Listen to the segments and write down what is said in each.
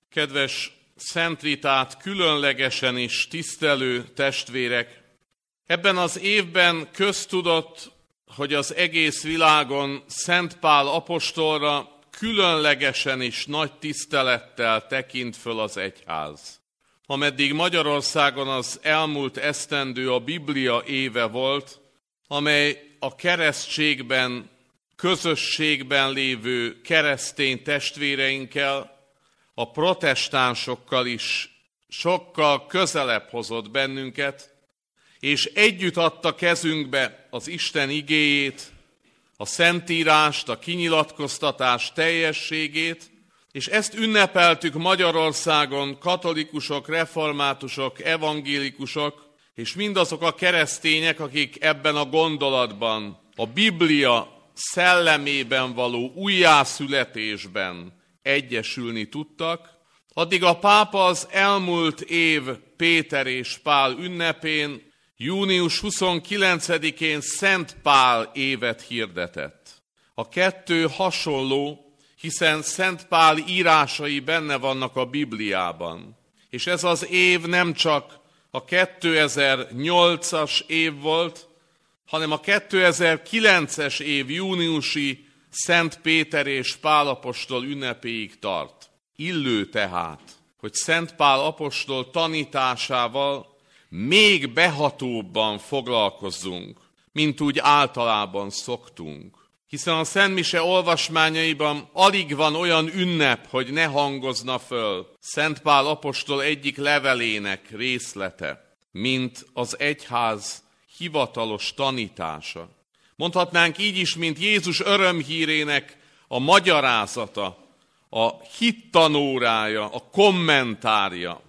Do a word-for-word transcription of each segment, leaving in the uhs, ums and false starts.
Kedves Szent Ritát különlegesen is tisztelő testvérek! Ebben az évben köztudott, hogy az egész világon Szent Pál apostolra különlegesen is nagy tisztelettel tekint föl az egyház. Ameddig Magyarországon az elmúlt esztendő a Biblia éve volt, amely a keresztségben, közösségben lévő keresztény testvéreinkkel, a protestánsokkal is sokkal közelebb hozott bennünket, és együtt adta kezünkbe az Isten igéjét, a Szentírást, a kinyilatkoztatás teljességét, és ezt ünnepeltük Magyarországon katolikusok, reformátusok, evangélikusok, és mindazok a keresztények, akik ebben a gondolatban, a Biblia szellemében való újjászületésben egyesülni tudtak. Addig a pápa az elmúlt év Péter és Pál ünnepén, június huszonkilencedikén Szent Pál évet hirdetett. A kettő hasonló, hiszen Szent Pál írásai benne vannak a Bibliában. És ez az év nem csak a kétezer-nyolcas év volt, hanem a kétezer-kilences év júniusi Szent Péter és Pál apostol ünnepéig tart. Illő tehát, hogy Szent Pál apostol tanításával még behatóbban foglalkozzunk, mint úgy általában szoktunk. Hiszen a Szentmise olvasmányaiban alig van olyan ünnep, hogy ne hangozna föl Szent Pál apostol egyik levelének részlete, mint az egyház hivatalos tanítása. Mondhatnánk így is, mint Jézus örömhírének a magyarázata, a hittanórája, a kommentárja.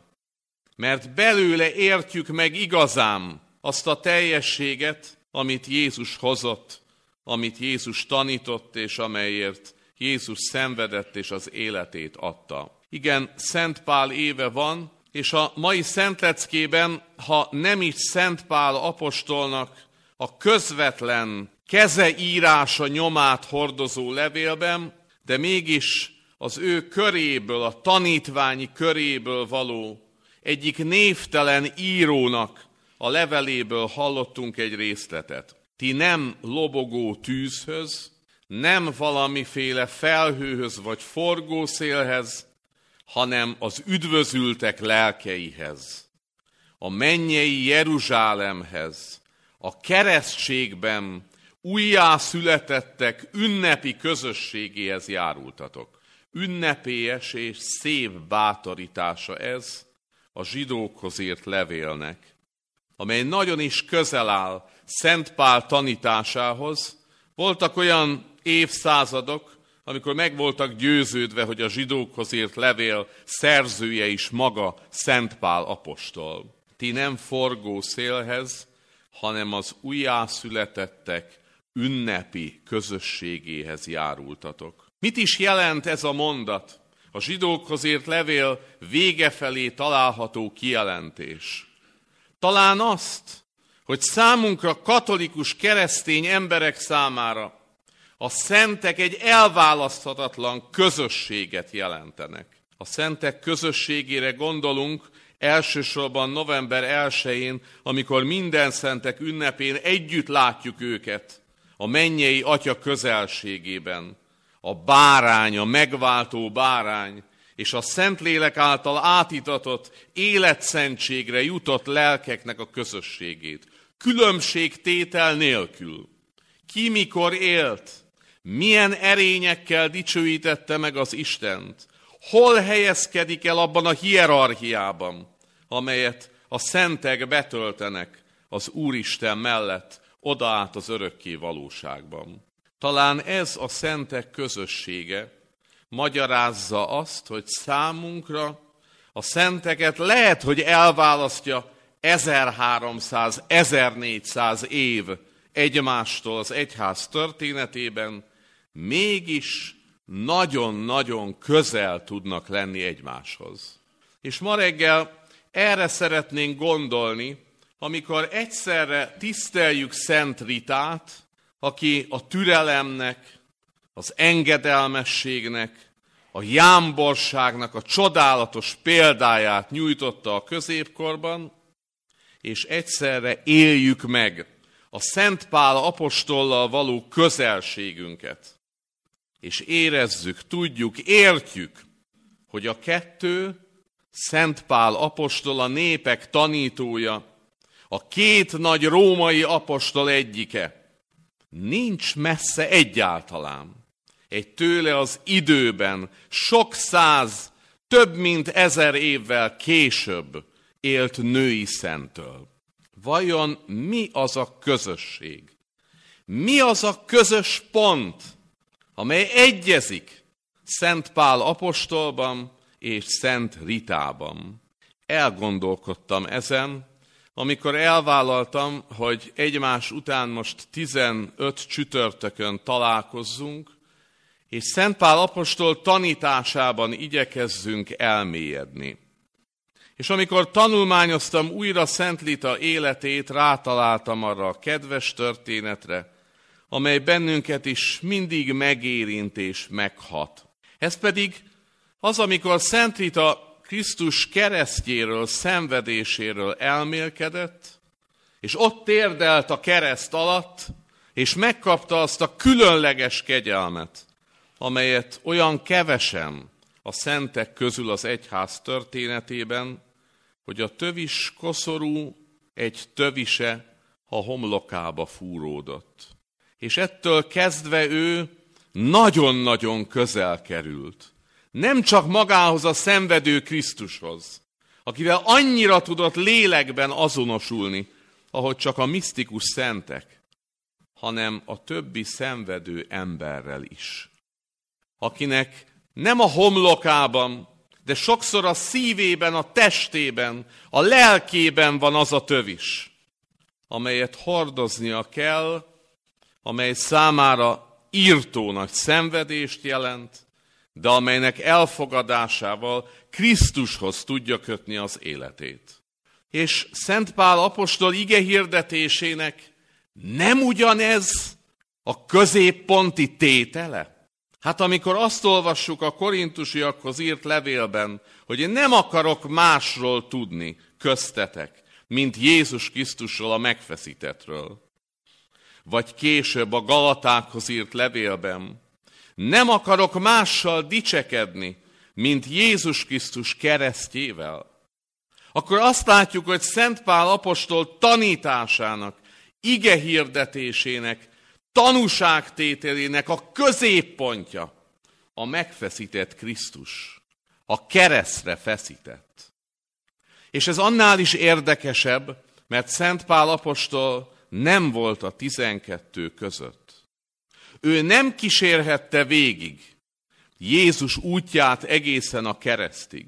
Mert belőle értjük meg igazán azt a teljességet, amit Jézus hozott, amit Jézus tanított, és amelyért Jézus szenvedett és az életét adta. Igen, Szent Pál éve van, és a mai szentleckében, ha nem is Szent Pál apostolnak a közvetlen kezeírása nyomát hordozó levélben, de mégis az ő köréből, a tanítványi köréből való egyik névtelen írónak a leveléből hallottunk egy részletet. Ti nem lobogó tűzhöz, nem valamiféle felhőhöz vagy forgószélhez, hanem az üdvözültek lelkeihez, a mennyei Jeruzsálemhez, a keresztségben újjászületettek ünnepi közösségéhez járultatok. Ünnepélyes és szép bátorítása ez a zsidókhoz írt levélnek, amely nagyon is közel áll Szent Pál tanításához. Voltak olyan évszázadok, amikor meg voltak győződve, hogy a zsidókhoz írt levél szerzője is maga Szent Pál apostol. Ti nem forgó szélhez, hanem az újjászületettek ünnepi közösségéhez járultatok. Mit is jelent ez a mondat? A zsidókhoz írt levél vége felé található kijelentés. Talán azt, hogy számunkra katolikus keresztény emberek számára a szentek egy elválaszthatatlan közösséget jelentenek. A szentek közösségére gondolunk elsősorban november elsején, amikor minden szentek ünnepén együtt látjuk őket a mennyei Atya közelségében. A bárány, a megváltó bárány, és a Szentlélek által átitatott életszentségre jutott lelkeknek a közösségét. Különbségtétel nélkül. Ki mikor élt, milyen erényekkel dicsőítette meg az Istent, hol helyezkedik el abban a hierarchiában, amelyet a szentek betöltenek az Úristen mellett, oda át az örökké valóságban. Talán ez a szentek közössége magyarázza azt, hogy számunkra a szenteket lehet, hogy elválasztja ezerháromszáz-ezernégyszáz év egymástól az egyház történetében, mégis nagyon-nagyon közel tudnak lenni egymáshoz. És ma reggel erre szeretnénk gondolni, amikor egyszerre tiszteljük Szent Ritát, aki a türelemnek, az engedelmességnek, a jámborságnak a csodálatos példáját nyújtotta a középkorban, és egyszerre éljük meg a Szent Pál apostollal való közelségünket. És érezzük, tudjuk, értjük, hogy a kettő, Szent Pál apostol, a népek tanítója, a két nagy római apostol egyike, nincs messze egyáltalán. Egy tőle az időben, sok száz, több mint ezer évvel később élt női szenttől. Vajon mi az a közösség? Mi az a közös pont, amely egyezik Szent Pál apostolban és Szent Ritában? Elgondolkodtam ezen, amikor elvállaltam, hogy egymás után most tizenöt csütörtökön találkozzunk, és Szent Pál apostol tanításában igyekezzünk elmélyedni. És amikor tanulmányoztam újra Szent Rita életét, rátaláltam arra a kedves történetre, amely bennünket is mindig megérint és meghat. Ez pedig az, amikor Szent Rita Krisztus keresztjéről, szenvedéséről elmélkedett, és ott térdelt a kereszt alatt, és megkapta azt a különleges kegyelmet, amelyet olyan kevesen a szentek közül az egyház történetében, hogy a tövis koszorú egy tövise a homlokába fúródott. És ettől kezdve ő nagyon-nagyon közel került. Nem csak magához a szenvedő Krisztushoz, akivel annyira tudott lélekben azonosulni, ahogy csak a misztikus szentek, hanem a többi szenvedő emberrel is, akinek nem a homlokában, de sokszor a szívében, a testében, a lelkében van az a tövis, amelyet hordoznia kell, amely számára írtó nagy szenvedést jelent, de amelynek elfogadásával Krisztushoz tudja kötni az életét. És Szent Pál apostol ige hirdetésének nem ugyanez a középponti tétele? Hát amikor azt olvassuk a korintusiakhoz írt levélben, hogy én nem akarok másról tudni köztetek, mint Jézus Krisztusról, a megfeszítettről. Vagy később a Galatákhoz írt levélben, nem akarok mással dicsekedni, mint Jézus Krisztus keresztjével. Akkor azt látjuk, hogy Szent Pál apostol tanításának, ige hirdetésének, tanúságtételének a középpontja a megfeszített Krisztus, a keresztre feszített. És ez annál is érdekesebb, mert Szent Pál apostol nem volt a tizenkettő között. Ő nem kísérhette végig Jézus útját egészen a keresztig.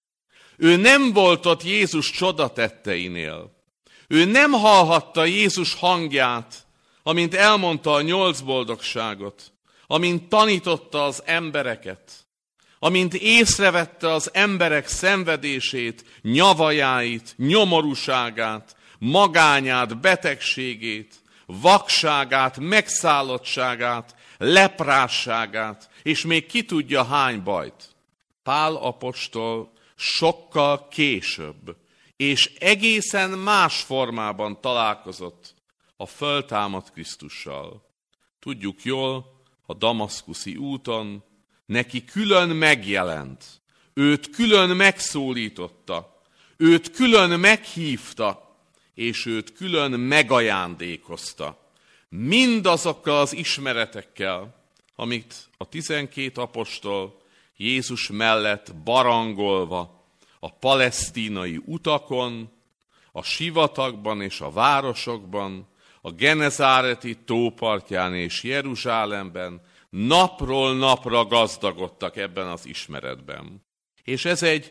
Ő nem volt ott Jézus csodatetteinél. Ő nem hallhatta Jézus hangját, amint elmondta a nyolc boldogságot, amint tanította az embereket, amint észrevette az emberek szenvedését, nyavajáit, nyomorúságát, magányát, betegségét, vakságát, megszállottságát, leprásságát, és még ki tudja hány bajt. Pál apostol sokkal később, és egészen más formában találkozott a föltámadt Krisztussal. Tudjuk jól, a damaszkuszi úton neki külön megjelent, őt külön megszólította, őt külön meghívta, és őt külön megajándékozta. Mindazokkal az ismeretekkel, amit a tizenkét apostol Jézus mellett barangolva a palesztínai utakon, a sivatagban és a városokban, a Genezáreti tópartján és Jeruzsálemben napról napra gazdagodtak ebben az ismeretben. És ez egy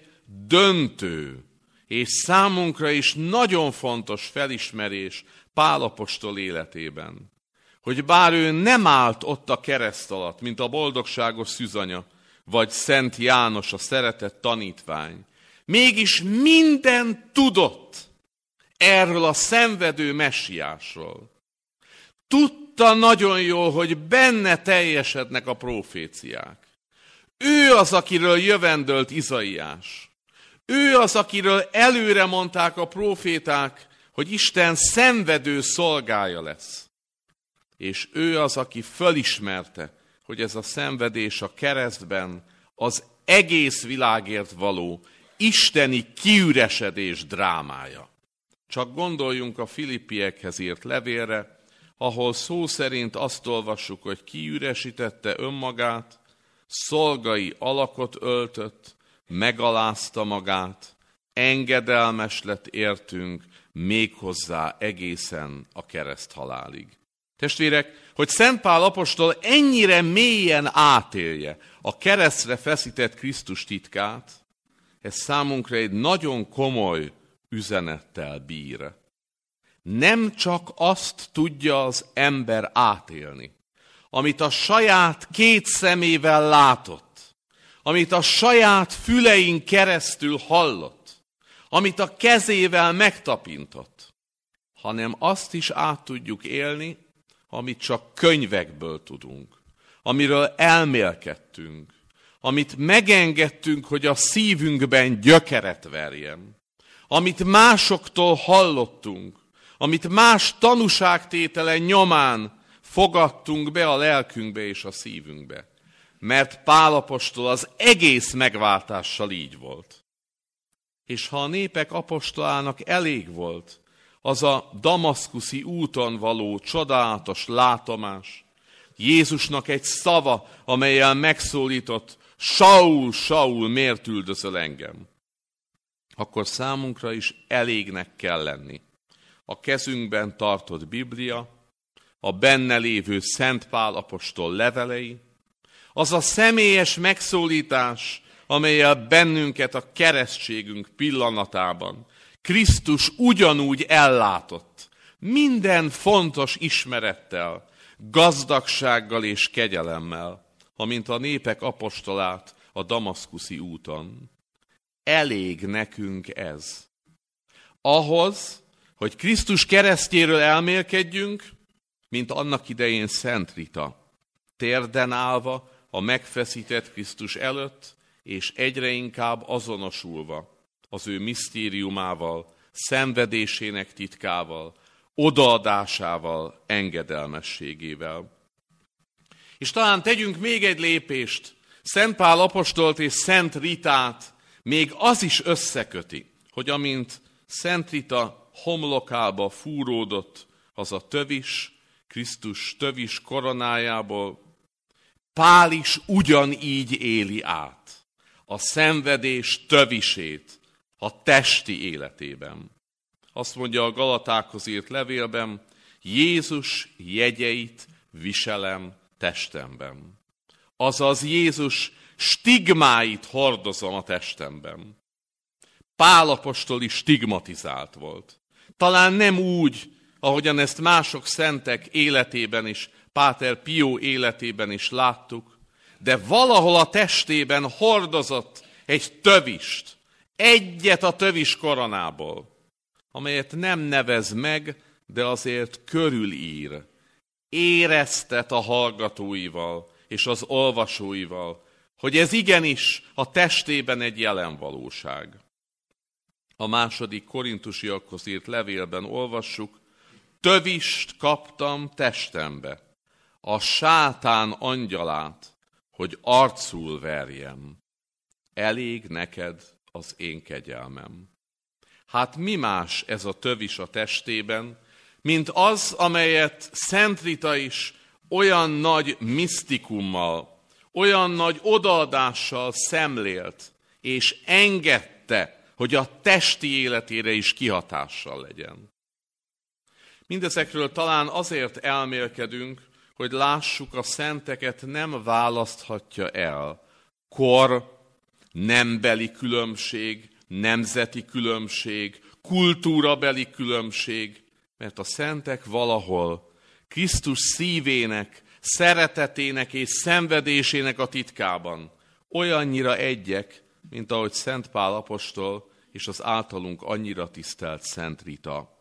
döntő és számunkra is nagyon fontos felismerés Pál apostol életében, hogy bár ő nem állt ott a kereszt alatt, mint a boldogságos szűzanya, vagy Szent János, a szeretett tanítvány, mégis mindent tudott erről a szenvedő messiásról. Tudta nagyon jól, hogy benne teljesednek a proféciák. Ő az, akiről jövendölt Izaiás. Ő az, akiről előre mondták a próféták, hogy Isten szenvedő szolgája lesz. És ő az, aki fölismerte, hogy ez a szenvedés a keresztben az egész világért való isteni kiüresedés drámája. Csak gondoljunk a Filippiekhez írt levélre, ahol szó szerint azt olvassuk, hogy kiüresítette önmagát, szolgai alakot öltött, megalázta magát, engedelmes lett értünk, méghozzá egészen a kereszthalálig. Testvérek, hogy Szent Pál apostol ennyire mélyen átélje a keresztre feszített Krisztus titkát, ez számunkra egy nagyon komoly üzenettel bír. Nem csak azt tudja az ember átélni, amit a saját két szemével látott, amit a saját fülein keresztül hallott, amit a kezével megtapintott, hanem azt is át tudjuk élni, amit csak könyvekből tudunk, amiről elmélkedtünk, amit megengedtünk, hogy a szívünkben gyökeret verjen, amit másoktól hallottunk, amit más tanúságtétele nyomán fogadtunk be a lelkünkbe és a szívünkbe. Mert Pál apostol az egész megváltással így volt. És ha a népek apostolának elég volt az a damaszkuszi úton való csodálatos látomás, Jézusnak egy szava, amellyel megszólított, Saul, Saul, miért üldözöl engem? Akkor számunkra is elégnek kell lenni. A kezünkben tartott Biblia, a benne lévő Szent Pál apostol levelei, az a személyes megszólítás, amellyel bennünket a keresztségünk pillanatában Krisztus ugyanúgy ellátott, minden fontos ismerettel, gazdagsággal és kegyelemmel, amint a népek apostolát a damaszkuszi úton. Elég nekünk ez. Ahhoz, hogy Krisztus keresztjéről elmélkedjünk, mint annak idején Szent Rita, térden állva a megfeszített Krisztus előtt, és egyre inkább azonosulva az ő misztériumával, szenvedésének titkával, odaadásával, engedelmességével. És talán tegyünk még egy lépést, Szent Pál apostolt és Szent Ritát még az is összeköti, hogy amint Szent Rita homlokába fúródott az a tövis, Krisztus tövis koronájából, Pál is ugyanígy éli át a szenvedés tövisét a testi életében. Azt mondja a Galatákhoz írt levélben, Jézus jegyeit viselem testemben. Azaz Jézus stigmáit hordozom a testemben. Pál apostol is stigmatizált volt. Talán nem úgy, ahogyan ezt mások szentek életében is, Páter Pió életében is láttuk, de valahol a testében hordozott egy tövist, egyet a tövis koronából, amelyet nem nevez meg, de azért körülír, éreztet a hallgatóival és az olvasóival, hogy ez igenis a testében egy jelen valóság. A második korintusiakhoz írt levélben olvassuk, tövist kaptam testembe, a sátán angyalát, hogy arcul verjem. Elég neked az én kegyelmem. Hát mi más ez a tövis a testében, mint az, amelyet Szent Rita is olyan nagy misztikummal, olyan nagy odaadással szemlélt, és engedte, hogy a testi életére is kihatással legyen. Mindezekről talán azért elmélkedünk, hogy lássuk, a szenteket nem választhatja el kor, nembeli különbség, nemzeti különbség, kultúrabeli különbség, mert a szentek valahol Krisztus szívének, szeretetének és szenvedésének a titkában olyannyira egyek, mint ahogy Szent Pál apostol és az általunk annyira tisztelt Szent Rita.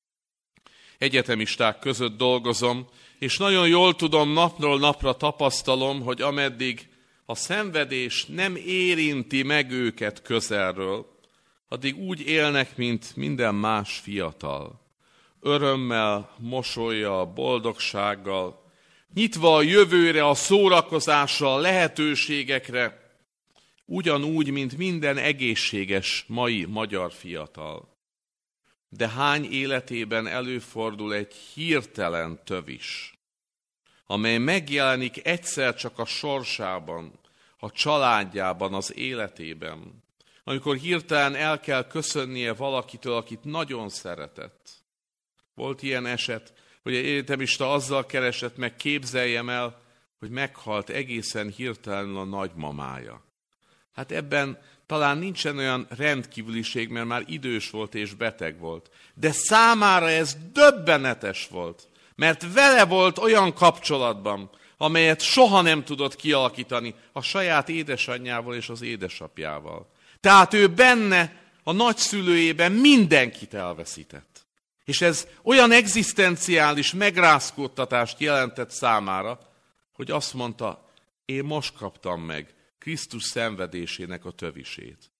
Egyetemisták között dolgozom, és nagyon jól tudom, napról napra tapasztalom, hogy ameddig a szenvedés nem érinti meg őket közelről, addig úgy élnek, mint minden más fiatal. Örömmel, mosollyal, boldogsággal, nyitva a jövőre, a szórakozásra, a lehetőségekre, ugyanúgy, mint minden egészséges mai magyar fiatal. De hány életében előfordul egy hirtelen tövis, amely megjelenik egyszer csak a sorsában, a családjában, az életében, amikor hirtelen el kell köszönnie valakitől, akit nagyon szeretett. Volt ilyen eset, hogy egy egyetemista azzal keresett meg, képzeljem el, hogy meghalt egészen hirtelen a nagymamája. Hát ebben talán nincsen olyan rendkívüliség, mert már idős volt és beteg volt. De számára ez döbbenetes volt, mert vele volt olyan kapcsolatban, amelyet soha nem tudott kialakítani a saját édesanyjával és az édesapjával. Tehát ő benne, a nagyszülőjében mindenkit elveszített. És ez olyan egzisztenciális megrázkódtatást jelentett számára, hogy azt mondta, én most kaptam meg Krisztus szenvedésének a tövisét.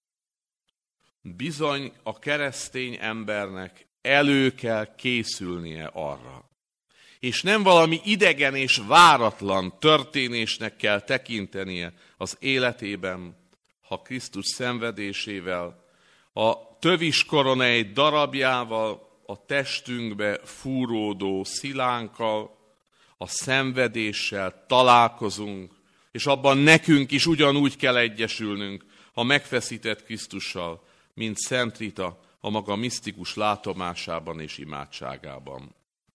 Bizony a keresztény embernek elő kell készülnie arra. És nem valami idegen és váratlan történésnek kell tekintenie az életében, ha Krisztus szenvedésével, a tövis korona egy darabjával, a testünkbe fúródó szilánkkal, a szenvedéssel találkozunk, és abban nekünk is ugyanúgy kell egyesülnünk a megfeszített Krisztussal, mint Szent Rita a maga misztikus látomásában és imádságában.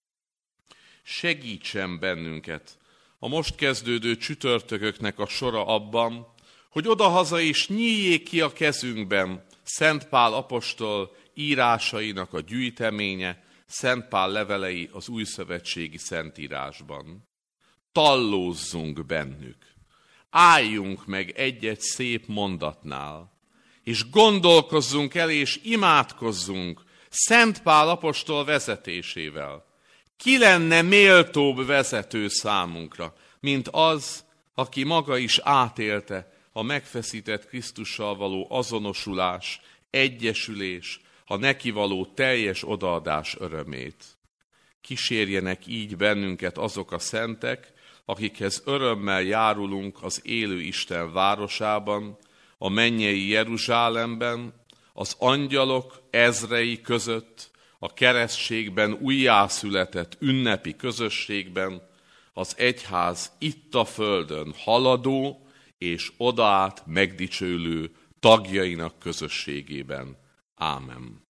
Segítsen bennünket a most kezdődő csütörtököknek a sora abban, hogy odahaza is nyíljék ki a kezünkben Szent Pál apostol írásainak a gyűjteménye, Szent Pál levelei az újszövetségi szentírásban. Tallózzunk bennük, álljunk meg egy-egy szép mondatnál, és gondolkozzunk el és imádkozzunk Szent Pál apostol vezetésével. Ki lenne méltóbb vezető számunkra, mint az, aki maga is átélte a megfeszített Krisztussal való azonosulás, egyesülés, a neki való teljes odaadás örömét. Kísérjenek így bennünket azok a szentek, akikhez örömmel járulunk az élő Isten városában, a mennyei Jeruzsálemben, az angyalok ezrei között, a keresztségben újjászületett ünnepi közösségben, az egyház itt a földön haladó és odaát megdicsőlő tagjainak közösségében. Ámen.